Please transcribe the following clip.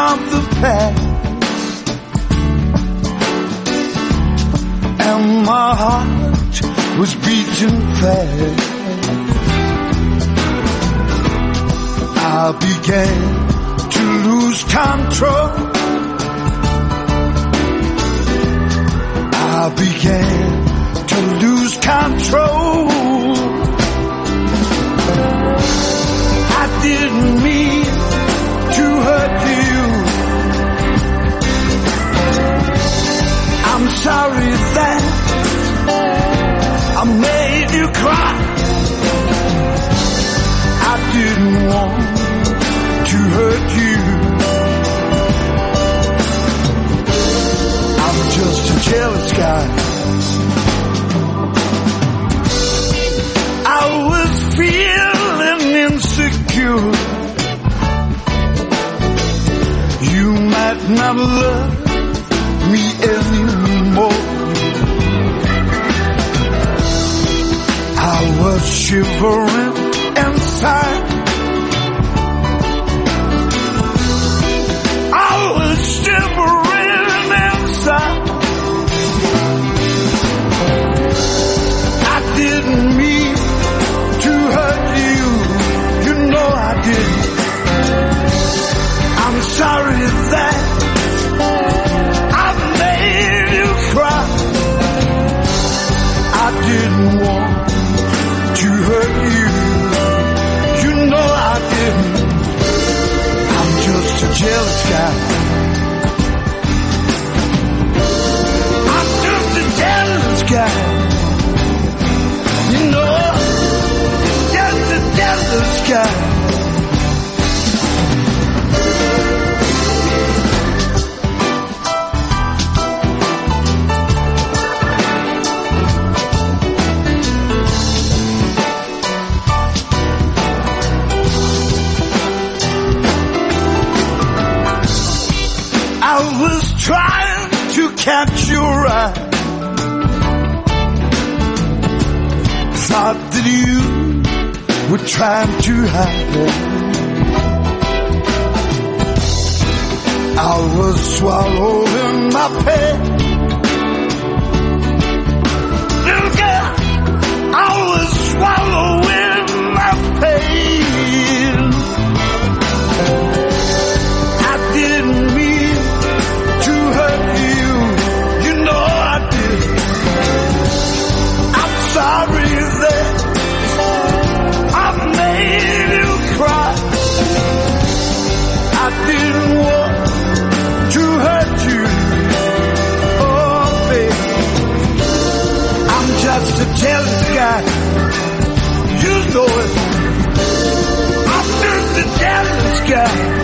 of the past, and my heart was beating fast. I began to lose control. I began to lose control. I didn't mean to hurt you. I'm sorry that I made you cry. I didn't want to hurt you. I'm just a jealous guy. I was feeling insecure. You might not love me anymore. I was shivering inside. I was shivering inside. I didn't mean to hurt you. You know I didn't. I'm sorry that I made you cry. I didn't want to hurt you. You know I didn't. I'm just a jealous guy. I'm just a jealous guy. You know, just a jealous guy. I was trying to catch your eye. Thought that you were trying to hide it. I was swallowing my pain. Little girl, I was swallowing my pain. I didn't mean to hurt you. You know I did. I'm sorry that I made you cry. I didn't want to hurt you. Oh, baby, I'm just a jealous guy. You know it. I'm just a jealous guy.